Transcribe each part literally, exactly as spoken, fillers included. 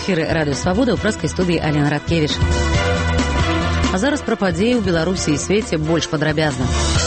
эфіры радыё Свабода, ў прэскай студыі Алена Радкевіч. А зараз пра падзеі ў Беларусі і свеце больш падрабязна.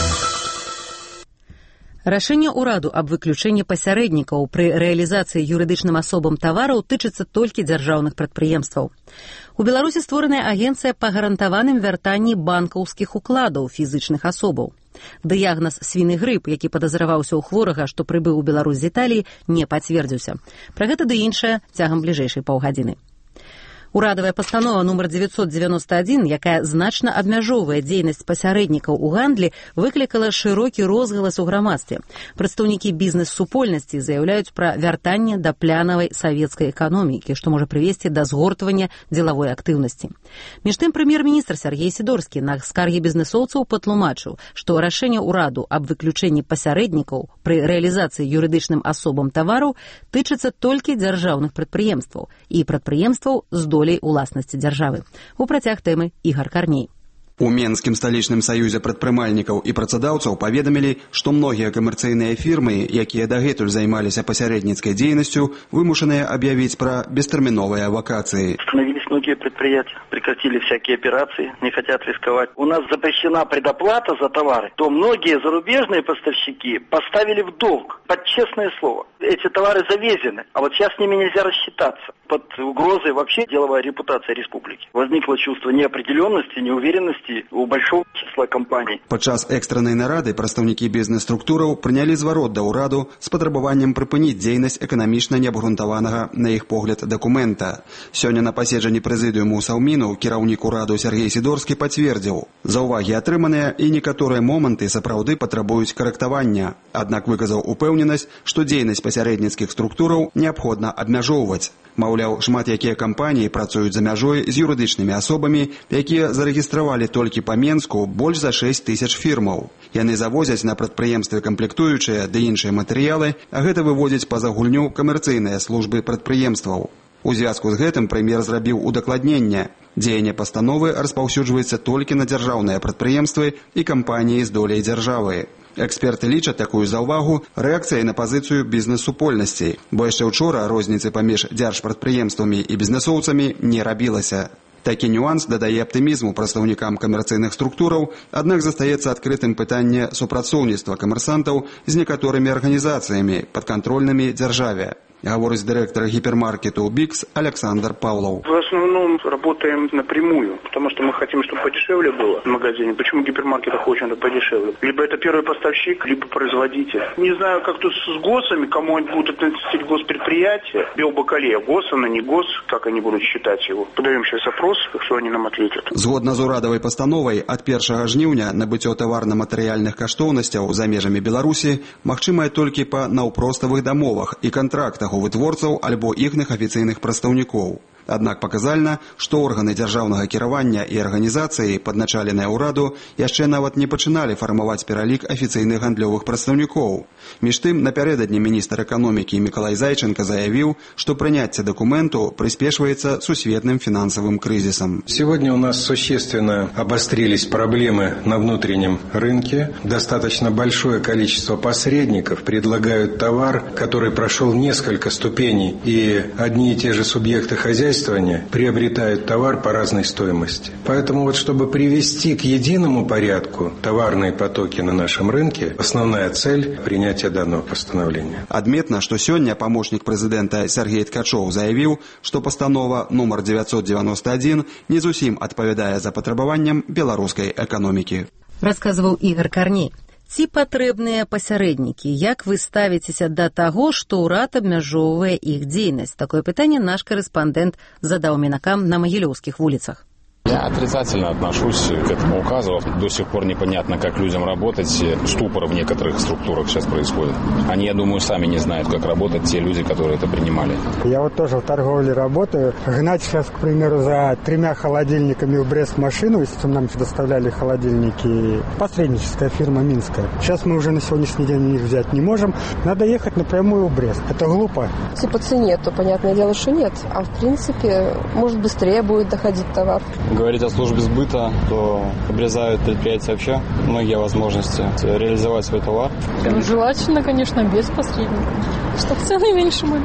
Рашэнне ўраду аб выключэнні пасярэднікаў пры рэалізацыі юрыдычным асобам тавараў тычыцца толькі дзяржаўных прадпрыемстваў. У Беларусі створаная агенцыя па гарантаваным вяртанні банкаўскіх укладаў фізычных асобаў. Дыягназ свіны грып, які падазраваўся ў хворага, што прыбыў у Беларусь з Італіі, не пацвердзіўся. Пра гэта ды іншае цягам бліжэйшай паўгадзіны. Урадавая пастанова нумар девятьсот девяносто один, якая значна абмяжоўвае дзейнасць пасярэднікаў у гандлі, выклікала шырокі розгалас у грамадстве. Прадстаўнікі бізнес-супольнасці заяўляюць пра вяртанне да плянавай савецкай эканомікі, што можа прывесці да згортвання дзелавой актыўнасці. Між тым, прэм'ер-міністр Сергей Сідорскі на скаргі бізнесоўцаў патлумачыў, што рашэнне ўраду аб выключэнні пасярэднікаў пры рэалізацыі юрыдычным асобам тавараў тычыцца толькі дзяржаўных прадпрыемстваў і прадпрыемстваў з долей уласнасці дзяржавы. У працяг тэмы Ігар Карней. У Менскім сталічным саюзе прадпрымальнікаў і працадаўцаў паведамілі, што многія камерцыйныя фірмы, якія дагэтуль займаліся пасярэдніцкай дзейнасцю, вымушаныя объявить про бестэрміновыя вакации. Остановились многие предприятия, прекратили всякие операции, не хотят рисковать. У нас запрещена предоплата за товары, то многие зарубежные поставщики поставили в долг, под честное слово. Эти товары завезены, а вот сейчас с ними нельзя рассчитаться. Под угрозой вообще деловая репутация республики. Возникло чувство неопределенности, неуверенности у большого числа компаний. Падчас экстраннай нарады прадстаўнікі бізнес-структураў прынялі зварот да ўраду з патрабаваннем прыпыніць дзейнасць эканамічна неабгрунтаванага, на іх погляд, дакумента. Сёння на паседжанні прэзідыуму Саўміну кіраўнік ураду Сергей Сідорскі пацвердзіў, заўвагі атрыманыя і некаторыя моманты сапраўды патрабуюць карэктавання. Аднак выказаў упэўненасць, што дзейнасць пасярэдніцкіх структураў неабходна абмяжоўваць. Маўляў, шмат якія кампаніі працуюць за мяжой з юрыдычнымі асобамі, якія зарэгістравалі толькі па Менску больш за шэсць тысяч фірмаў. Яны завозяць на прадпрыемствы камплектуючыя ды іншыя матэрыялы, а гэта выводзіць па-за гульню камерцыйныя службы прадпрыемстваў. У звязку з гэтым прэм'ер зрабіў удакладненне. Дзеянне пастановы распаўсюджваецца толькі на дзяржаўныя прадпрыемствы і кампаніі з доляй дзяржавы. Эксперты лічаць такую заўвагу рэакцыяй на пазіцыю бізнес-супольнасцей, бо яшчэ ўчора розніцы паміж дзяржпрадпрыемствамі і бізнесоўцамі не рабілася. Такі нюанс дадае аптымізму прадстаўнікам камерцыйных структураў, аднак застаецца адкрытым пытанне супрацоўніцтва камерсантаў з некаторымі арганізацыямі, падкантрольнымі дзяржаве. Говорит директор гипермаркета «Бикс» Александр Павлов. В основном работаем напрямую, потому что мы хотим, чтобы подешевле было в магазине. Почему в гипермаркетах очень подешевле? Либо это первый поставщик, либо производитель. Не знаю, как тут с ГОСами, кому они будут относить госпредприятия. Биобакалея, ГОС, она не ГОС, как они будут считать его. Подаем сейчас опрос, что они нам ответят. Згодна з урадавай пастановай, ад першага жніўня набыццё таварна-матэрыяльных каштоўнасцяў за межамі Беларусі магчымае толькі па наўпроставых дамовах і кантрактах у вытворцаў альбо іхных афіцыйных прадстаўнікоў. Аднак паказальна, што органы дзяржаўнага кіравання і арганізацыі, падначаленыя ўраду, яшчэ нават не пачыналі фармаваць пералік афіцыйных гандлёвых прадстаўнікоў. Між тым, напярэдадні міністр эканомікі Мікалай Зайченко заявіў, што прыняцце дакументу прыспешваецца сусветным фінансавым крызисом. Сегодня у нас существенно обострились проблемы на внутреннем рынке. Достаточно большое количество посредников предлагают товар, который прошел несколько ступеней, и одни и те же субъекты хозяйства приобретают товар по разной стоимости. Поэтому вот чтобы привести к единому порядку товарные потоки на нашем рынке, основная цель принятия данного постановления. Адметна, што сёння памочнік прэзідэнта Сергей Ткачоў заявіў, што пастанова нумар девятьсот девяносто один не зусім адпавядае запатрабаванням беларускай эканомікі. Расказваў Ігар Карней. Ці патрэбныя пасярэднікі? Як вы ставіцеся да таго, што ўрад абмяжоўвае іх дзейнасць? Такое пытанне наш корэспандэнт задаў мінакам на Магілёўскіх вуліцах. Я отрицательно отношусь к этому указу. До сих пор непонятно, как людям работать. Ступор в некоторых структурах сейчас происходит. Они, я думаю, сами не знают, как работать те люди, которые это принимали. Я вот тоже в торговле работаю. Гнать сейчас, к примеру, за тремя холодильниками в Брест машину, если нам доставляли холодильники, посредническая фирма минская. Сейчас мы уже на сегодняшний день их взять не можем. Надо ехать напрямую в Брест. Это глупо. Если по цене, то понятное дело, что нет. А в принципе, может, быстрее будет доходить товар. Говорить о службе сбыта, то обрезают предприятия вообще многие возможности реализовать свой товар. Ну, желательно, конечно, без посредников, чтобы цены меньше были.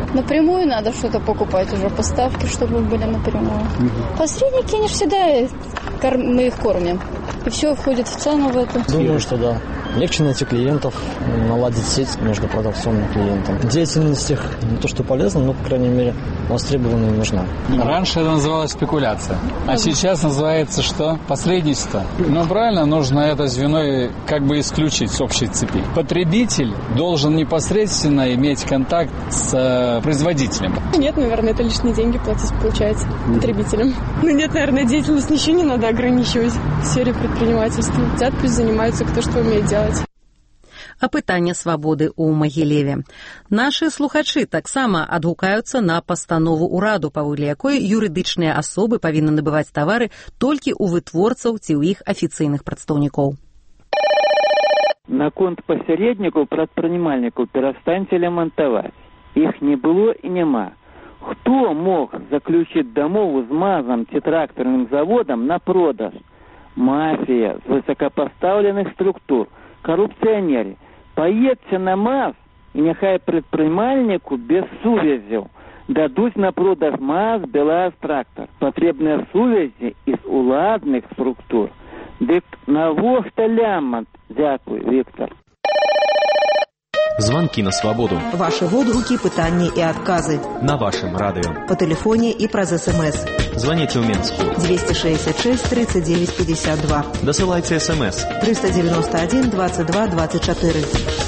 Напрямую надо что-то покупать уже, поставки, чтобы были напрямую. Угу. Посредники, они же всегда, мы их кормим. И все входит в цену в эту. Думаю, что да. Легче найти клиентов, наладить сеть между продавцом и клиентом. Деятельность их не то что полезна, но, по крайней мере, востребованная и нужна. Раньше это называлось спекуляция, а сейчас называется что? Посредничество. Ну, правильно, нужно это звено как бы исключить с общей цепи. Потребитель должен непосредственно иметь контакт с э, производителем. Нет, наверное, это лишние деньги платить, получается, потребителям. Ну, нет, наверное, деятельность ничего не надо ограничивать в сфере предпринимательства. Взят, пусть занимаются, кто что умеет делать. Апытанне свабоды ў Магілеве. Нашы слухачы таксама адгукаюцца на пастанову ўраду, паводле якой юрыдычныя асобы павінны набываць тавары толькі ў вытворцаў ці ў іх афіцыйных прадстаўнікоў. Наконт пасярэднікаў прадпрымальнікаў перастаньце лямантаваць. Іх не было і няма. Хто мог заключыць дамову з МАЗам ці трактарным заводам на продаж? Мафія з высокопоставленых структур, коррупционеры. Поедьте на МАЗ, и нехай предпринимальнику без сувязью дадут на продаж МАЗ, БелАЗ, трактор. Потребные сувязи из уладных структур. Дык навошта лямант? Дякую, Виктор. Звонки на свободу. Ваши водгуки, пытания и отказы. На вашем радио. По телефоне и праз СМС. Звоните в Минску. двести шестьдесят шесть тридцать девять пятьдесят два. Досылайте СМС. триста девяносто один двадцать два двадцать четыре.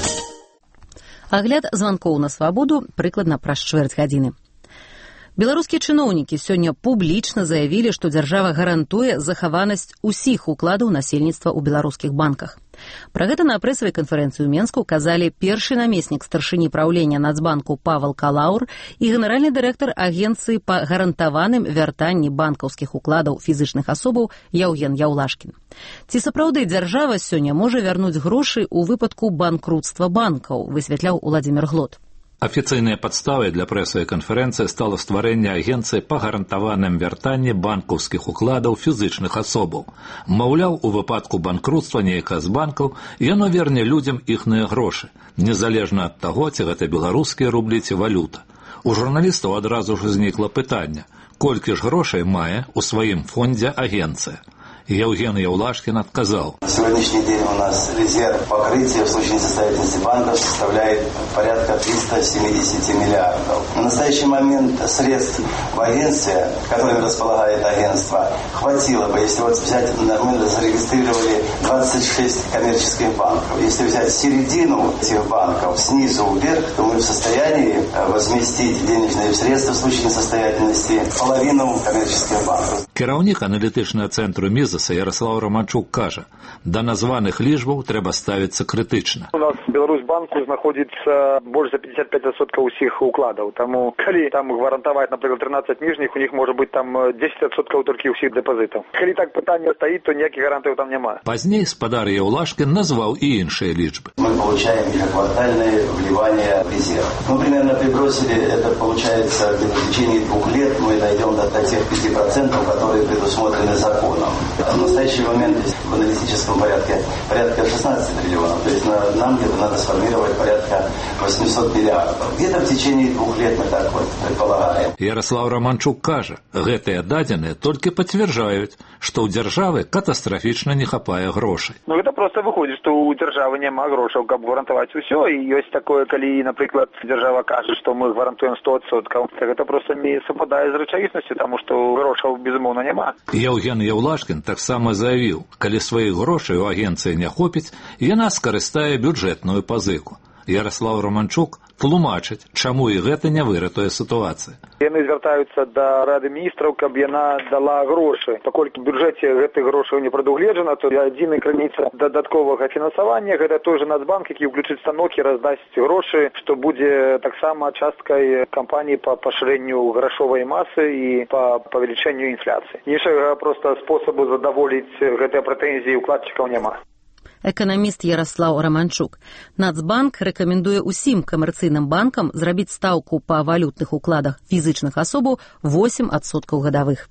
Агляд званкоў на свабоду прыкладна праз чвэрць гадзіны. Беларускія чыноўнікі сёння публічна заявілі, што дзяржава гарантуе захаванасць усіх укладаў насельніцтва ў беларускіх банках. Пра гэта на прэсавай канферэнцыі ў Менску казалі першы намеснік старшыні праўлення Нацбанку Павел Калаур і генеральны дырэктар агенцыі па гарантаваным вяртанні банкаўскіх укладаў фізычных асобаў Яўген Яўлашкін. Ці сапраўды дзяржава сёння можа вярнуць грошы ў выпадку банкрутства банкаў, высвятляў Уладзімір Глот. Афіцыйнай падставай для прэсавай канферэнцыі стала стварэнне агенцыі па гарантаваным вяртанні банкаўскіх укладаў фізычных асобаў. Маўляў, у выпадку банкрутства нейкага з банкаў яно верне людзям іхныя грошы, незалежна ад таго, ці гэта беларускія рублі ці валюта. У журналістаў адразу ж узнікла пытанне, колькі ж грошай мае ў сваім фондзе агенцыя. Яўген Яўлашкін отказал. На сегодняшний день у нас резерв покрытия в случае несостоятельности банков составляет порядка триста семьдесят миллиардов. На настоящий момент средств в агентстве, которыми располагает агентство, хватило бы, если вот взять, мы зарегистрировали двадцать шесть коммерческих банков. Если взять середину этих банков снизу вверх, то мы в состоянии возместить денежные средства в случае несостоятельности половину коммерческих банков. Кіраўнік аналітычнага цэнтру Мізаса Ярослав Романчук кажа, да названых лічбаў трэба ставіцца крытычна. У нас в Беларусьбанку знаходзіцца больш за пятьдесят пять процентов усіх укладаў. Таму, калі там гарантаваць, напрыклад, тринадцать ніжніх, у них можа быць там десять процентов толькі ўсіх дэпазітаў. Калі так пытанне стаіць, то ніякіх гарантыяў там няма. Пазней спадар Яўлашкін назваў і іншыя лічбы. Мы получаем ежеквартальные вливания в резерв. Мы примерно прибросили, это получается в течение двух лет мы дойдем до тех пяти процентов, которые предусмотрены законом. В настоящий момент в аналитическом порядке порядка шестнадцать триллионов. То есть нам где-то надо сформировать порядка восемьсот миллиардов. Где-то в течение двух лет мы так вот предполагаем. Ярослав Романчук кажа, гэтыя дадзеныя толькі пацвярджаюць, што ў дзяржавы катастрафічна не хапае грошай. Ну это просто выходит, что у державы няма грошаў, каб гарантаваць усё, і ёсць такое, калі, напрыклад, дзяржава кажа, што мы гарантуем сто процентов, так это просто не супадае з рэчаіснасцю, таму што грошаў безумоўна няма. Яўген Яўлашкін таксама заявіў, калі сваіх грошай у агенцыі не хопіць, яна скарыстае бюджэтную пазыку. Ярослав Романчук тлумачыць, чаму і гэта не выратуе сітуацыю. Яны звяртаюцца да Рады міністраў, каб яна дала грошы. Паколькі ў бюджэце гэтых грошаў не прадугледжана, то адзіная крыніца дадатковага фінансавання гэта той жа Нацбанк, які ўключыць станок і раздасць грошы, што будзе таксама часткай кампаніі па пашырэнню грашовай масы і па павелічэнню інфляцыі. Іншага проста спосабу задаволіць гэтыя прэтэнзіі укладчыкаў няма. Эканаміст Ярослав Романчук. Нацбанк рэкамендуе ўсім камерцыйным банкам зрабіць стаўку па валютных укладах фізычных асобаў восемь адсоткаў гадавых.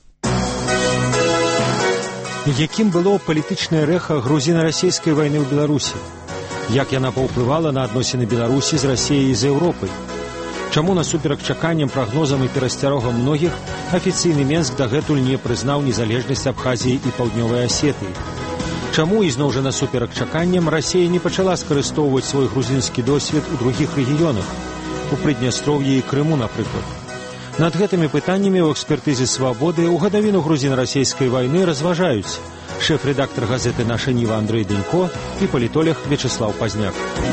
Якім было палітычнае рэха грузіна-расійскай вайны ў Беларусі? Як яна паўплывала на адносіны Беларусі з Расіяй і з Еўропай? Чаму насуперак чаканням, прагнозам і перасцярогам многіх афіцыйны Менск дагэтуль не прызнаў незалежнасць Абхазіі і Паўднёвай Асетыі? Чаму ізноў жа насуперак чаканням Расія не пачала скарыстоўваць свой грузінскі досвед у другіх рэгіёнах, у Прыднястроўі і Крыму, напрыклад? Над гэтымі пытаннямі ў экспертызе «Свабоды» ў гадавіну грузіна-расійскай вайны разважаюць шэф-рэдактар газеты «Наша Ніва» Андрэй Дэнько і палітолог Вячеслав Пазняк.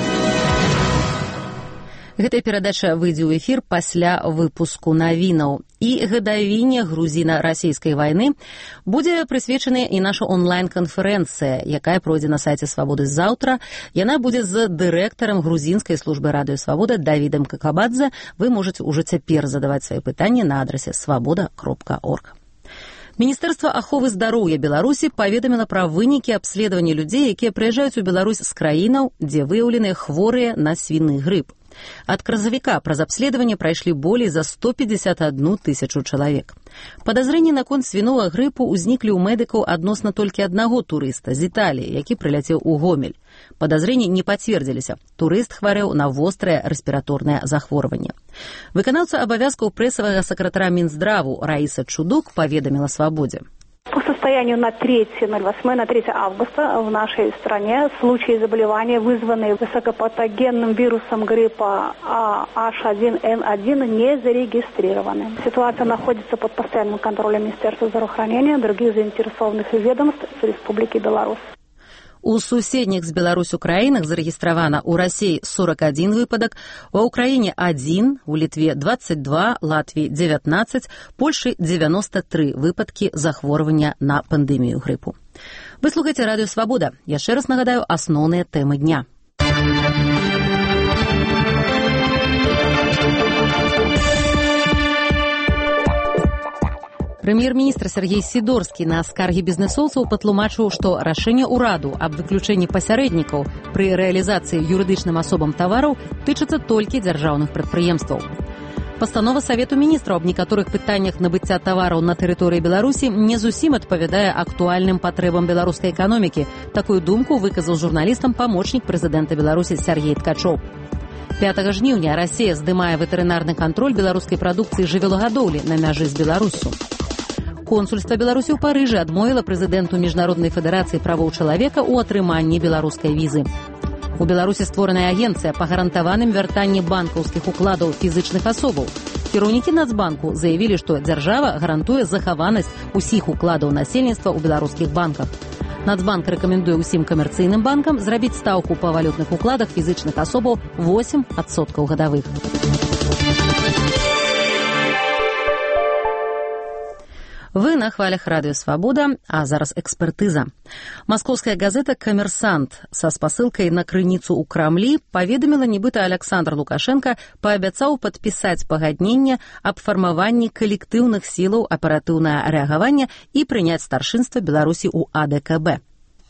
Гэтая перадача выйдзе ў эфір пасля выпуску навінаў. І гадавіне грузіна-расійскай вайны будзе прысвечаная і наша онлайн-канферэнцыя, якая пройдзе на сайце «Свабоды» заўтра. Яна будзе з дырэктарам грузінскай службы радыё «Свабода» Давідам Какабадзе. Вы можаце ўжо цяпер задаваць свае пытанні на адрасе свабода кропка орг. Міністэрства аховы здароўя Беларусі паведаміла пра вынікі абследавання людзей, якія прыязджаюць у Беларусь з краінаў, дзе выяўленыя хворыя на свіны грып. Ад красавіка праз абследаванне прайшлі болей за сто пятьдесят одну тысячу чалавек. Падазрэнні наконт свінога грыпу ўзніклі ў медыкаў адносна толькі аднаго турыста з Італіі, які прыляцеў у Гомель. Падазрэнні не пацвердзіліся. Турыст хварэў на вострае рэспіраторнае захворванне. Выканаўца абавязкаў прэсавага сакратара Мінздраву Раіса Чудук паведаміла «Свабодзе». По состоянию на третье ноль восьмое, на третье августа в нашей стране случаи заболевания, вызванные высокопатогенным вирусом гриппа А H один N один, не зарегистрированы. Ситуация находится под постоянным контролем Министерства здравоохранения и других заинтересованных ведомств Республики Беларусь. У суседніх з Беларусю краінах зарэгістравана ў Расіі сорок один выпадак, ва Ўкраіне один, у Літве двадцать два, Латвіі девятнадцать, Польшы девяносто три выпадкі захворвання на пандэмію грыпу. Вы слухаеце радыё «Свабода». Яшчэ раз нагадаю асноўныя тэмы дня. Прэм'ер-міністр Сергей Сідорскі на скаргі бізнэсоўцаў патлумачыў, што рашэнне ўраду аб выключэнні пасярэднікаў пры рэалізацыі юрыдычным асобам тавараў тычыцца толькі дзяржаўных прадпрыемстваў. Пастанова Савету міністраў аб некаторых пытаннях набыцця тавараў на тэрыторыі Беларусі не зусім адпавядае актуальным патрэбам беларускай эканомікі. Такую думку выказаў журналістам памочнік прэзідэнта Беларусі Сяргей Ткачоў. пятага жніўня Расія здымае ветэрынарны кантроль беларускай прадукцыі жывёлагадоўлі на мяжы з Беларусю. Консульства Беларусі ў Парыжы адмовіла прэзідэнту Міжнароднай федэрацыі правоў чалавека ў атрыманні беларускай візы. У Беларусі створаная агенцыя па гарантаваным вяртанні банкаўскіх укладаў фізычных асобаў. Кіраўнікі Нацбанку заявілі, што дзяржава гарантуе захаванасць усіх укладаў насельніцтва ў беларускіх банках. Нацбанк рэкамендуе ўсім камерцыйным банкам зрабіць стаўку па валютных укладах фізычных асобаў восемь адсоткаў гадавых. Вы на хвалях радыё «Свабода», а зараз экспертыза. Маскоўская газета «Камерсант» са спасылкай на крыніцу ў Крамлі паведаміла, нібыта Александр Лукашенко паабяцаў падпісаць пагадненне аб фармаванні калектыўных сілаў аператыўнага рэагавання і прыняць старшынства Беларусі ў А Дэ Ка Бэ.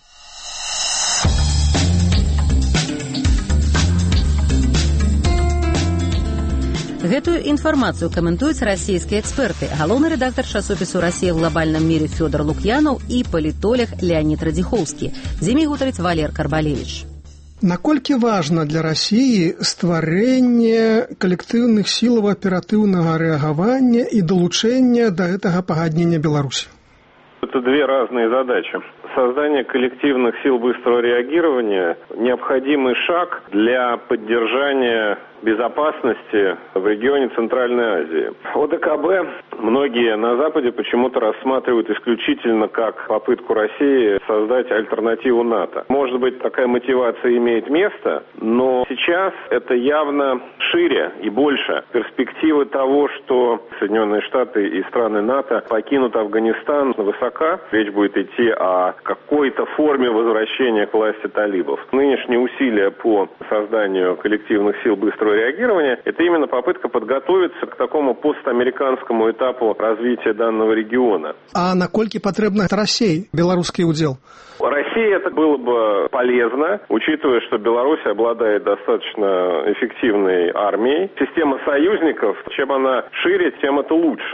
Гэтую інфармацыю каментуюць расійскія эксперты. Галоўны рэдактар часопісу «Расія ў глобальным міры» Фёдор Лук'янаў і палітолог Леонид Радзіхоўскі. З імі гутарыць Валер Карбалевіч. Наколькі важна для Расіі стварэнне калектыўных сілаў аператыўнага рэагавання і далучэння да гэтага пагаднення Беларусі? Это две разные задачи. Создание коллективных сил быстрого реагирования – необходимый шаг для поддержания безопасности в регионе Центральной Азии. О Дэ Ка Бэ многие на Западе почему-то рассматривают исключительно как попытку России создать альтернативу НАТО. Может быть, такая мотивация имеет место, но сейчас это явно шире и больше. Перспективы того, что Соединенные Штаты и страны НАТО покинут Афганистан, высока. Речь будет идти о какой-то форме возвращения к власти талибов. Нынешние усилия по созданию коллективных сил быстрого реагирования – это именно попытка подготовиться к такому постамериканскому этапу развития данного региона. А наколькі патрэбна России белорусский удел? России это было бы полезно, учитывая, что Беларусь обладает достаточно эффективной армией. Система союзников, чем она шире, тем это лучше. С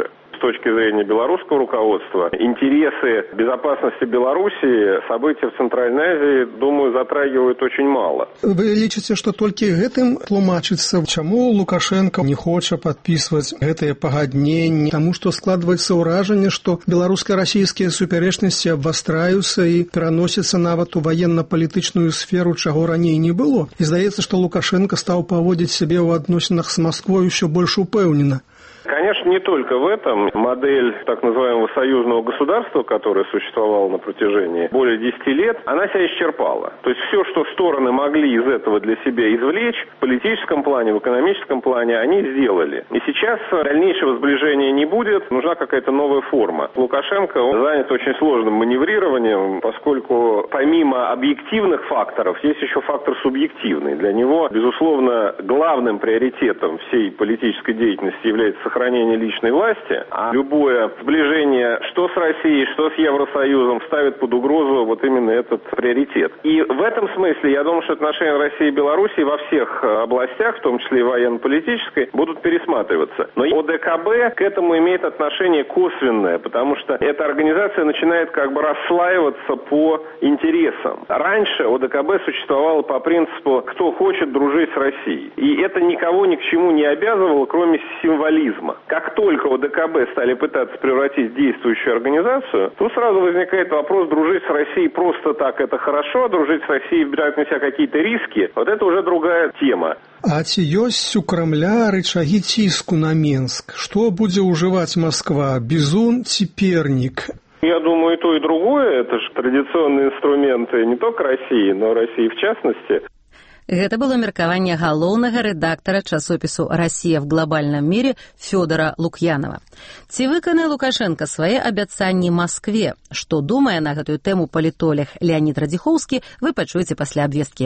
точки зрения белорусского руководства интересы безопасности Белоруссии события в Центральной Азии, думаю, затрагивают очень мало. Вы лічыце, што толькі гэтым тлумачыцца, чаму Лукашенко не хоча падпісваць гэтыя пагадненні, таму што складваецца ўражанне, што беларуска-расійскія супярэчнасці абвастраюцца і пераносяцца нават у ваенна-палітычную сферу, чаго раней не было. І здаецца, што Лукашенко стаў паводзіць сябе ў адносінах з Масквой усё больш упэўнена. Конечно, не только в этом. Модель так называемого союзного государства, которая существовала на протяжении более десяти лет, она себя исчерпала. То есть все, что стороны могли из этого для себя извлечь, в политическом плане, в экономическом плане, они сделали. И сейчас дальнейшего сближения не будет, нужна какая-то новая форма. Лукашенко он занят очень сложным маневрированием, поскольку помимо объективных факторов есть еще фактор субъективный. Для него, безусловно, главным приоритетом всей политической деятельности является сохранение личной власти, а любое сближение что с Россией, что с Евросоюзом ставит под угрозу вот именно этот приоритет. И в этом смысле я думаю, что отношения России и Беларуси во всех областях, в том числе и военно-политической, будут пересматриваться. Но ОДКБ к этому имеет отношение косвенное, потому что эта организация начинает как бы расслаиваться по интересам. Раньше ОДКБ существовало по принципу «кто хочет дружить с Россией». И это никого ни к чему не обязывало, кроме символизма. Как только ОДКБ стали пытаться превратить в действующую организацию, тут сразу возникает вопрос, дружить с Россией просто так это хорошо, а дружить с Россией, брать на себя какие-то риски, вот это уже другая тема. А ці ёсць у Крамля рычагі ціску на Менск? Што будзе ўжываць Москва? Бізун ці пернік? Я думаю, и то, и другое. Это же традиционные инструменты не только России, но России в частности. Гэта было меркаванне галоўнага рэдактара часопісу «Расія в глобальным мире» Фёдора Лукьянова. Ці выканае Лукашенко свае абяцанні Маскве? Што думае на гэтую тэму палітолог Леонид Радзіхоўскі, вы пачуеце пасля абвесткі.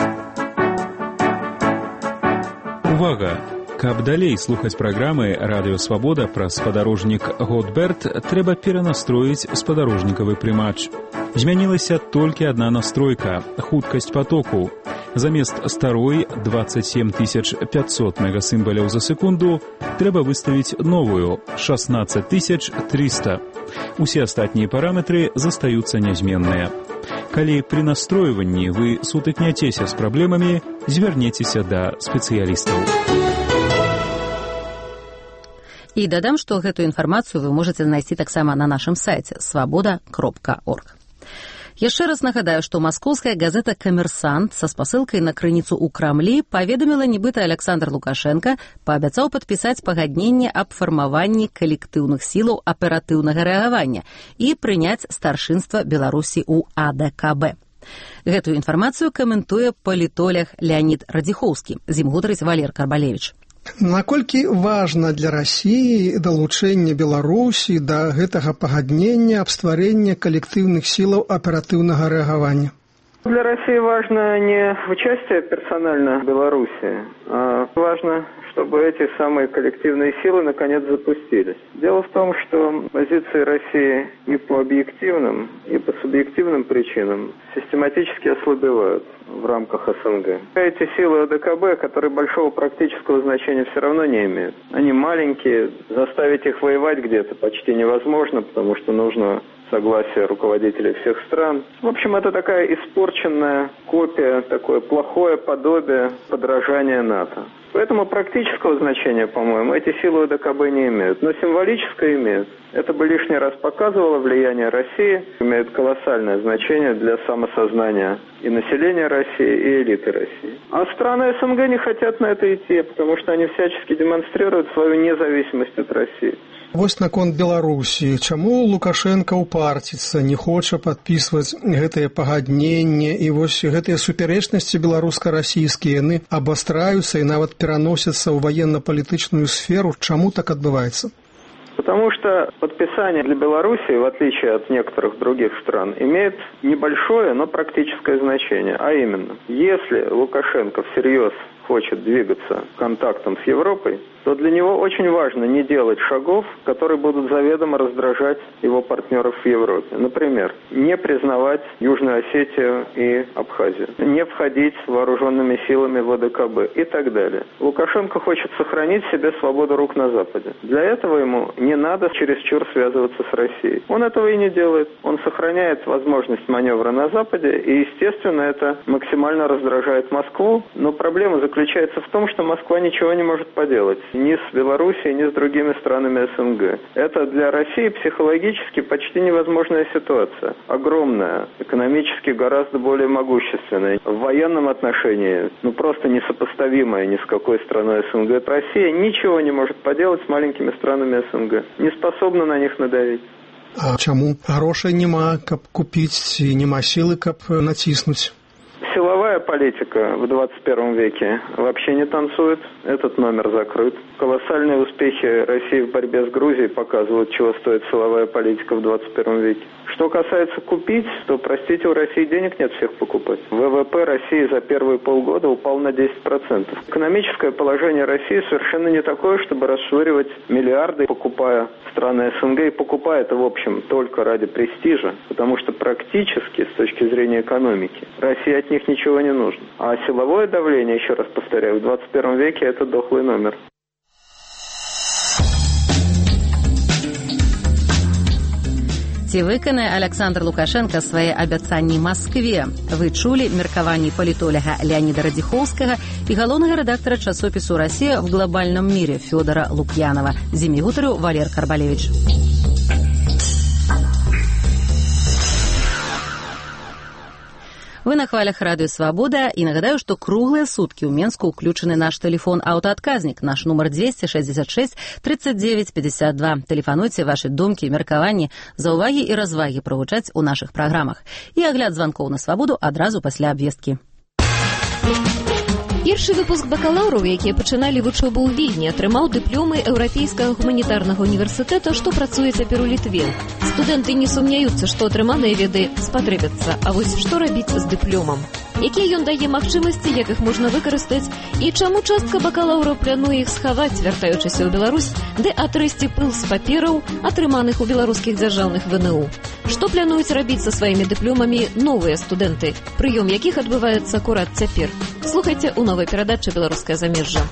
Увага! Каб далей слухаць праграмы «Радыё Свабода» пра спадарожнік Готберт, трэба перанастроіць спадарожнікавы прымач. Змянілася толькі адна настройка – хуткасць потоку. Замест старой двадцать семь тысяч пятьсот мегасімбаляў за секунду трэба выставіць новую – шестнадцать тысяч триста. Усе астатнія параметры застаюцца нязменныя. Калі пры настройванні вы сутыкняцеся з праблемамі, звярнецеся да спецыялістаў. І дадам, што гэтую інфармацыю вы можаце знайсці таксама на нашым сайце свабода кропка орг. Яшчэ раз нагадаю, што маскоўская газета «Камерсант» са спасылкай на крыніцу ў Крамлі паведаміла, нібыта Александр Лукашенко паабяцаў падпісаць пагадненне аб фармаванні калектыўных сілаў аператыўнага рэагавання і прыняць старшынства Беларусі ў А Дэ Ка Бэ. Гэтую інфармацыю каментуе палітолог Леонид Радзіхоўскі. З ім гутарыць Валер Карбалевіч. Наколькі важна для Расіі далучэнне Беларусі да гэтага пагаднення аб стварэнні калектыўных сілаў аператыўнага рэагавання? Для России важно не участие персонально в Беларуси, а важно, чтобы эти самые коллективные силы наконец запустились. Дело в том, что позиции России и по объективным, и по субъективным причинам систематически ослабевают в рамках Эс Эн Гэ. Эти силы О Дэ Ка Бэ, которые большого практического значения все равно не имеют. Они маленькие, заставить их воевать где-то почти невозможно, потому что нужно согласие руководителей всех стран. В общем, это такая испорченная копия, такое плохое подобие подражания НАТО. Поэтому практического значения, по-моему, эти силы О Дэ Ка Бэ не имеют, но символическое имеют. Это бы лишний раз показывало влияние России, имеет колоссальное значение для самосознания и населения России, и элиты России. А страны Эс Эн Гэ не хотят на это идти, потому что они всячески демонстрируют свою независимость от России. Вось наконт Беларусі. Чаму Лукашенко упарціцца, не хоча падпісваць гэтыя пагадненні, і вось гэтыя супярэчнасці беларуска-расійскія, яны абастраюцца і нават пераносяцца ў военно-палітычную сферу. Чаму так адбываецца? Потому что подписание для Беларуси, в отличие от некоторых других стран, имеет небольшое, но практическое значение. А именно, если Лукашенко всерьез хочет двигаться к контактам с Европой, то для него очень важно не делать шагов, которые будут заведомо раздражать его партнеров в Европе. Например, не признавать Южную Осетию и Абхазию, не входить вооруженными силами в ОДКБ и так далее. Лукашенко хочет сохранить себе свободу рук на Западе. Для этого ему не надо чересчур связываться с Россией. Он этого и не делает. Он сохраняет возможность маневра на Западе, и, естественно, это максимально раздражает Москву. Но проблема заключается в том, что Москва ничего не может поделать ни с Белоруссией, ни с другими странами СНГ. Это для России психологически почти невозможная ситуация. Огромная, экономически гораздо более могущественная. В военном отношении, ну просто несопоставимая ни с какой страной СНГ. Россия ничего не может поделать с маленькими странами СНГ. Не способна на них надавить. А чему? Грошей нема, каб купить, и нема силы, каб натиснуть. Силовая политика в двадцать первом веке вообще не танцует. Этот номер закрыт. Колоссальные успехи России в борьбе с Грузией показывают, чего стоит силовая политика в двадцать первом веке. Что касается купить, то, простите, у России денег нет всех покупать. ВВП России за первые полгода упал на десять процентов. Экономическое положение России совершенно не такое, чтобы расшвыривать миллиарды, покупая страны СНГ, и покупая это, в общем, только ради престижа, потому что практически, с точки зрения экономики, России от них ничего не нужно. А силовое давление, еще раз повторяю, в двадцать первом веке это дохлый номер. Ці выканае Александр Лукашенко свае абяцанні Маскве. Вы чулі меркаванні палітоляга Леоніда Радзіхоўскага і галоўнага рэдактара часопісу «Россия в глобальном мире» Фёдора Лукьянова. З імі гутарыў Валер Карбалевич. Вы на хвалях радыё «Свабода» і нагадаю, што круглыя суткі ў Менску ўключаны наш тэлефон аўтаадказнік, наш нумар двести шестьдесят шесть тридцать девять пятьдесят два. Тэлефануйце вашы думкі, меркаванні, заўвагі і развагі прагучаць у нашых праграмах. І агляд званкоў на «Свабоду» адразу пасля абвесткі. Першы выпуск бакалаўраў, якія пачыналі вучобу ў Вільні, атрымаў дыплёмы Еўрапейскага гуманітарнага універсітэта, што працуе цяпер у Літве. Студэнты не сумняюцца, што атрыманыя веды спатрэбяцца. А вось што рабіць з дыплёмам? Якія ён дае магчымасці, як іх можна выкарыстаць, і чаму частка бакалаўраў плануе іх схаваць, вяртаючыся ў Беларусь, ды атрэсці пыл з папераў, атрыманых у беларускіх дзяржаўных ВНУ. Што плануюць рабіць са сваімі дыплёмамі новыя студэнты, прыём якіх адбываецца акурат цяпер? Слухайце ў новай перадачы «Беларускае замежжа».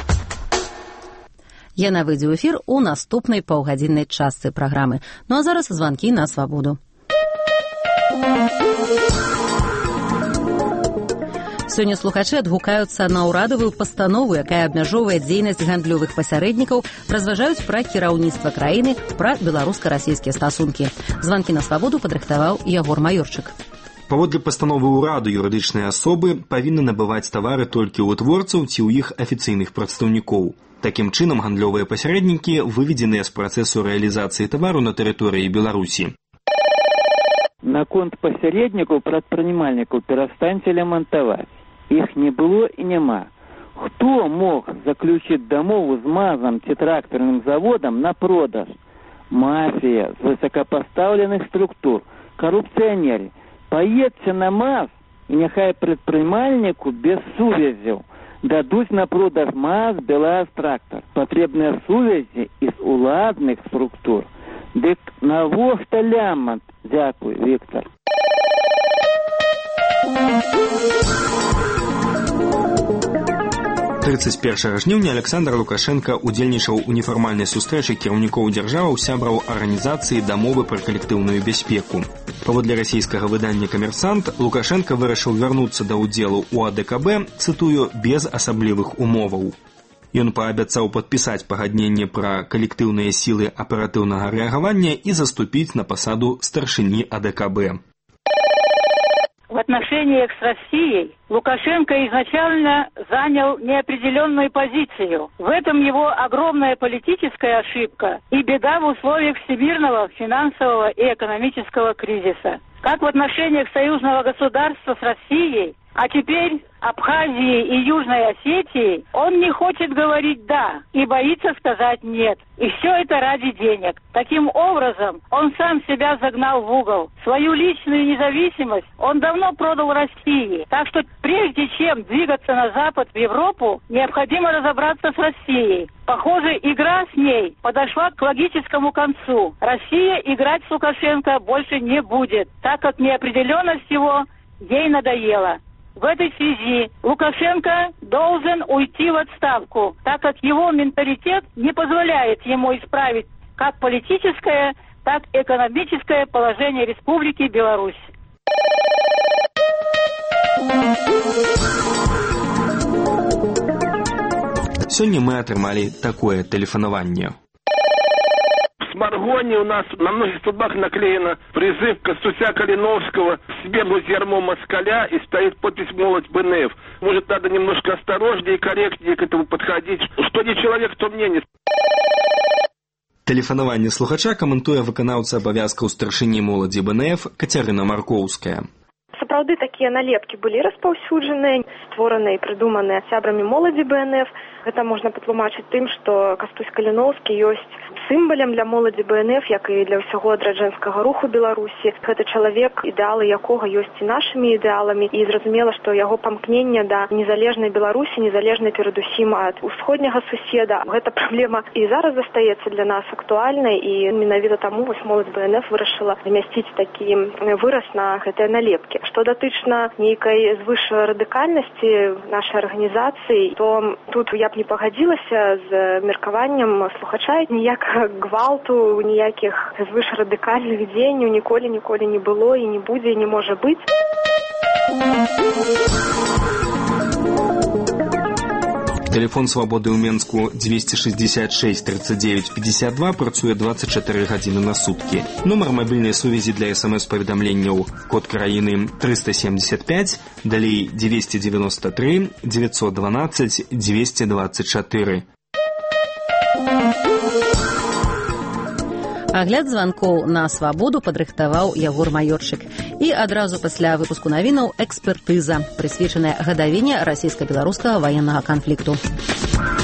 Яна выйдзе ў эфір у наступнай паўгадзіннай частцы праграмы. Ну а зараз званкі на «Свабоду». Сёння слухачы адгукаюцца на ўрадавую пастанову, якая абмяжоўвае дзейнасць гандлёвых пасярэднікаў, разважаюць пра кіраўніцтва краіны, пра беларуска-расійскія стасункі. Званкі на «Свабоду» падрыхтаваў Ягор Маёрчык. Паводле пастановы ўраду юрыдычныя асобы павінны набываць тавары толькі ў вытворцаў ці ў іх афіцыйных прадстаўнікоў. Такім чынам гандлёвыя пасярэднікі выведзеныя з працэсу рэалізацыі тавару на тэрыторыі Беларусі. Наконт пасярэднікаў прадпрымальнікаў перастаньце лямантаваць. Іх не было і няма. Хто мог заключыць дамову з МАЗам ці трактарным заводам на продаж? Мафія з высокапастаўленых структур, карупцыянеры. Поедьте на МАЗ, и нехай предпринимальнику без сувязяў дадуць на продаж МАЗ, БелАЗ-трактор. Потребныя сувязі из уладных структур. Дык навошта лямант? Дякую, Віктор. тридцать першага жніўня Александр Лукашенко удзельнічаў у нефармальнай сустрэчы кіраўнікоў дзяржаваў сябраў арганізацыі дамовы пра калектыўную бяспеку. Паводле расійскага выдання «Камерсант», Лукашенко вырашыў вярнуцца да ўдзелу ў АДКБ, цытую, без асаблівых умоваў. Ён паабяцаў падпісаць пагадненне пра калектыўныя сілы аператыўнага рэагавання і заступіць на пасаду старшыні АДКБ. В отношениях с Россией Лукашенко изначально занял неопределенную позицию. В этом его огромная политическая ошибка и беда в условиях всемирного финансового и экономического кризиса. Как в отношениях союзного государства с Россией, А теперь Абхазии и Южной Осетии он не хочет говорить «да» и боится сказать «нет». И все это ради денег. Таким образом, он сам себя загнал в угол. Свою личную независимость он давно продал России. Так что прежде чем двигаться на Запад, в Европу, необходимо разобраться с Россией. Похоже, игра с ней подошла к логическому концу. Россия играть с Лукашенко больше не будет, так как неопределенность его ей надоела. В этой связи Лукашенко должен уйти в отставку, так как его менталитет не позволяет ему исправить как политическое, так и экономическое положение Республики Беларусь. Сёння мы атрымалі такое тэлефанаванне. В Сморгоне у нас на многих столбах наклеено призыв Костуся Калиновского «Себе ярмо москаля» и стоит подпись «Молодь БНФ». Может, надо немножко осторожнее и корректнее к этому подходить. Что не человек, то мнение. Тэлефанаванне слухача каментуе выканаўца абавязкаў старшыні моладзі БНФ Кацярына Маркоўская. Сапраўды такія налепкі былі распаўсюджаныя, створаныя і прыдуманыя сябрамі моладзі БНФ. Гэта можна патлумачыць тым, што Кастусь Каліноўскі ёсць сімвалем для моладзі БНФ, як і для ўсяго адраджэнскага руху Беларусі. Гэта чалавек, ідэалы якога ёсць і нашымі ідэаламі, і зразумела, што яго памкненне да незалежнай Беларусі, незалежнай перадусім ад усходняга суседа. Гэта праблема і зараз застаецца для нас актуальнай, і менавіта таму вось моладзь БНФ вырашыла замясціць такі выраз на гэтыя налепкі. Што датычна нейкай звышрадыкальнасці нашай арганізацыі, то тут я б не пагадзілася з меркаваннем слухача. Ніякага гвалту, ніякіх звышрадыкальных дзеянняў ніколі ніколі не было і не будзе, і не можа быць. Телефон свабоды ў Менску двести шестьдесят шесть тридцать девять пятьдесят два працуе двадцать четыре гадзіны на суткі. Нумар мабільнай сувязі для смс-паведамленняў код краіны триста семьдесят пять, далей двести девяносто три девятьсот двенадцать двести двадцать четыре. Агляд званкоў на свабоду падрыхтаваў Ягор Маёрчык. І адразу пасля выпуску навінаў экспертыза, прысвечаная гадавіне расійска-беларускага ваеннага канфлікту.